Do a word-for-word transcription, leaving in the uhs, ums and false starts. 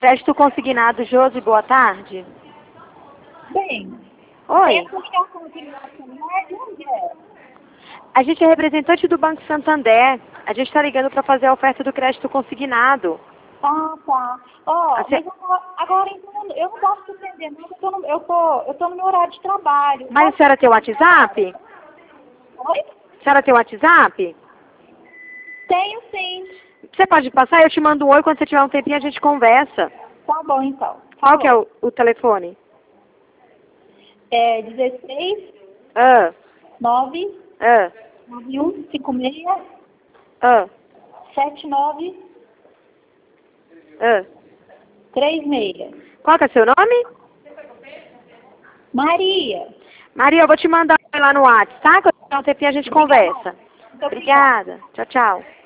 Crédito consignado, Josi, boa tarde. Bem, Oi. essa ligação aqui no nosso celular, de onde é? A gente é representante do Banco Santander. A gente está ligando para fazer a oferta do crédito consignado. Ah, tá. Ó, A se- mas agora, agora então, eu não posso te atender, não, eu tô, no, eu, tô, eu tô no meu horário de trabalho. Mas a Posso senhora tem o te atender WhatsApp? agora? Oi? A senhora tem o WhatsApp? Tenho sim. Você pode passar? Eu te mando um oi. Quando você tiver um tempinho, a gente conversa. Tá bom, então. Qual que é Falou. o, o telefone? É dezesseis, Ah, nove, ah, nove um, cinco seis, ah, sete nove, ah. três seis. Qual que é o seu nome? Maria. Maria, eu vou te mandar um oi lá no WhatsApp, tá? Quando tiver um tempinho, a gente conversa. Muito obrigada. Obrigada. Tchau, tchau.